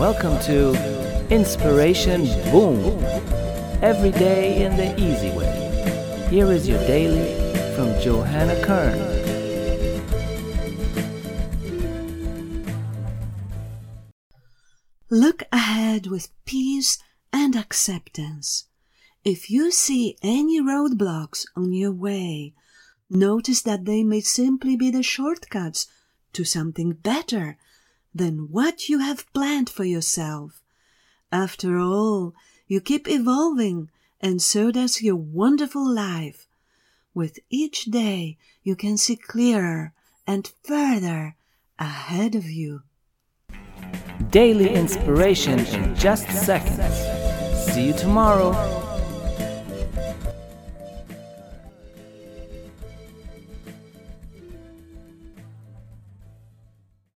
welcome to Inspiration Boom. Every day in the easy way. Here is your daily from Johanna Kern. Look ahead with peace and acceptance. If you see any roadblocks on your way, notice that they may simply be the shortcuts to something better than what you have planned for yourself. After all, you keep evolving, and so does your wonderful life. With each day, you can see clearer and further ahead of you. Daily inspiration in just seconds. See you tomorrow.